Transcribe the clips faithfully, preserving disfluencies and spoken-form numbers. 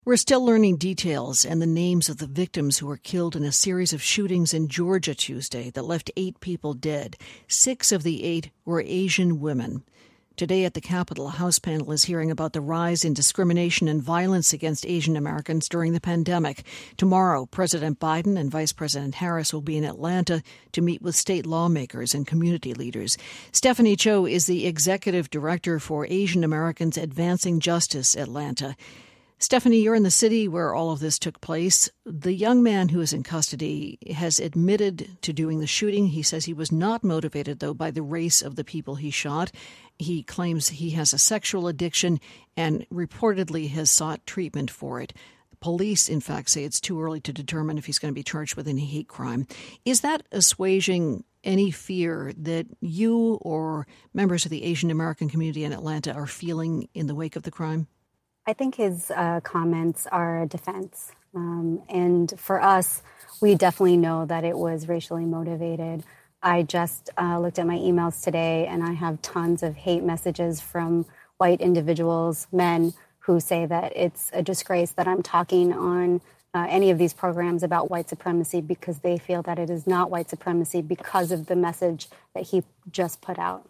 We're still learning details and the names of the victims who were killed in a series of shootings in Georgia Tuesday that left eight people dead. Six of the eight were Asian women. Today at the Capitol, a House panel is hearing about the rise in discrimination and violence against Asian Americans during the pandemic. Tomorrow, President Biden and Vice President Harris will be in Atlanta to meet with state lawmakers and community leaders. Stephanie Cho is the Executive Director for Asian Americans Advancing Justice Atlanta. Stephanie, you're in the city where all of this took place. The young man who is in custody has admitted to doing the shooting. He says he was not motivated, though, by the race of the people he shot. He claims he has a sexual addiction and reportedly has sought treatment for it. Police, in fact, say it's too early to determine if he's going to be charged with any hate crime. Is that assuaging any fear that you or members of the Asian American community in Atlanta are feeling in the wake of the crime? I think his uh, comments are a defense. Um, and for us, we definitely know that it was racially motivated. I just uh, looked at my emails today, and I have tons of hate messages from white individuals, men, who say that it's a disgrace that I'm talking on uh, any of these programs about white supremacy because they feel that it is not white supremacy because of the message that he just put out.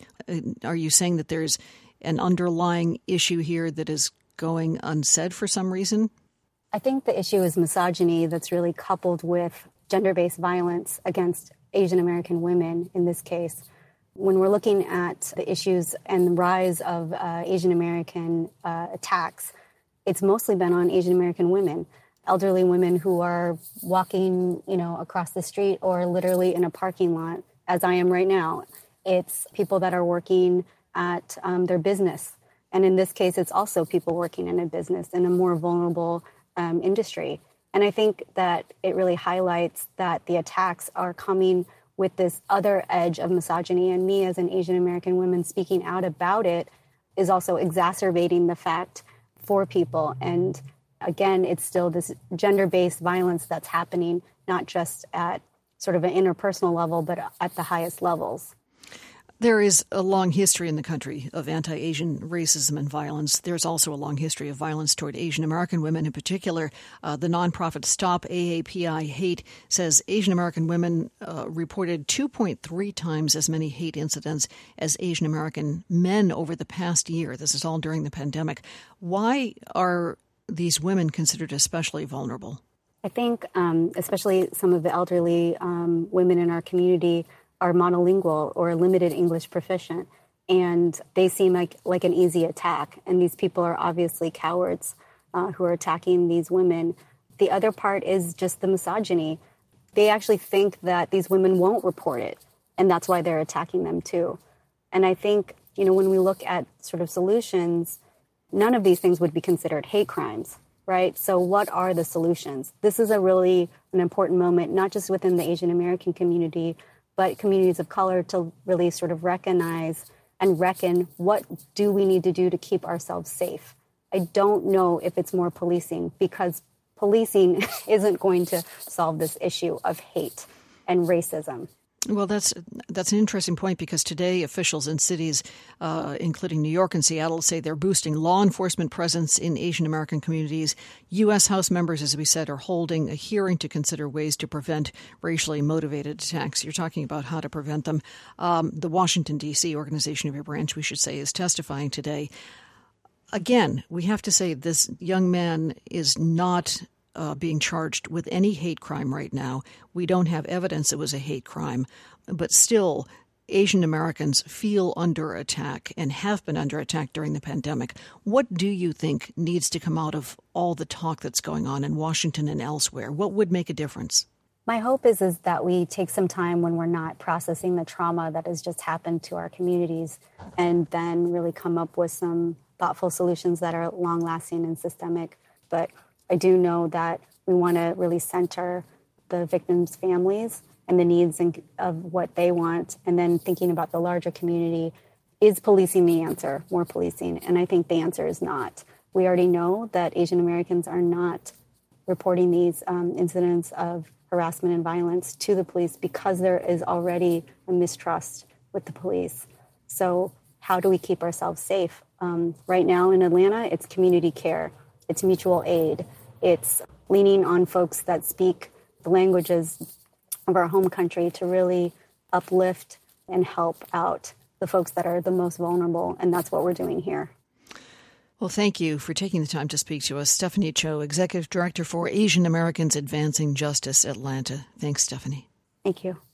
Are you saying that there's an underlying issue here that is going unsaid for some reason? I think the issue is misogyny that's really coupled with gender-based violence against Asian American women in this case. When we're looking at the issues and the rise of uh, Asian American uh, attacks, it's mostly been on Asian American women, elderly women who are walking, you know, across the street or literally in a parking lot, as I am right now. It's people that are working at um, their business. And in this case, it's also people working in a business in a more vulnerable um, industry. And I think that it really highlights that the attacks are coming with this other edge of misogyny. And me as an Asian American woman speaking out about it is also exacerbating the fact for people. And again, it's still this gender-based violence that's happening, not just at sort of an interpersonal level, but at the highest levels. There is a long history in the country of anti-Asian racism and violence. There's also a long history of violence toward Asian American women in particular. Uh, the nonprofit Stop A A P I Hate says Asian American women uh, reported two point three times as many hate incidents as Asian American men over the past year. This is all during the pandemic. Why are these women considered especially vulnerable? I think um, especially some of the elderly um, women in our community are monolingual or limited English proficient, and they seem like, like an easy attack. And these people are obviously cowards uh, who are attacking these women. The other part is just the misogyny. They actually think that these women won't report it, and that's why they're attacking them too. And I think, you know, when we look at sort of solutions, none of these things would be considered hate crimes, right? So what are the solutions? This is a really an important moment, not just within the Asian American community, but communities of color to really sort of recognize and reckon what do we need to do to keep ourselves safe. I don't know if it's more policing, because policing isn't going to solve this issue of hate and racism. Well, that's that's an interesting point, because today officials in cities, uh, including New York and Seattle, say they're boosting law enforcement presence in Asian American communities. U S. House members, as we said, are holding a hearing to consider ways to prevent racially motivated attacks. You're talking about how to prevent them. Um, the Washington, D C organization of your branch, we should say, is testifying today. Again, we have to say this young man is not Uh, being charged with any hate crime right now. We don't have evidence it was a hate crime, but still Asian Americans feel under attack and have been under attack during the pandemic. What do you think needs to come out of all the talk that's going on in Washington and elsewhere? What would make a difference? My hope is, is that we take some time when we're not processing the trauma that has just happened to our communities, and then really come up with some thoughtful solutions that are long-lasting and systemic. But I do know that we want to really center the victims' families and the needs of what they want, and then thinking about the larger community. Is policing the answer, more policing? And I think the answer is not. We already know that Asian Americans are not reporting these um, incidents of harassment and violence to the police because there is already a mistrust with the police. So how do we keep ourselves safe? Um, right now in Atlanta, it's community care. It's mutual aid. It's leaning on folks that speak the languages of our home country to really uplift and help out the folks that are the most vulnerable, and that's what we're doing here. Well, thank you for taking the time to speak to us. Stephanie Cho, Executive Director for Asian Americans Advancing Justice, Atlanta. Thanks, Stephanie. Thank you.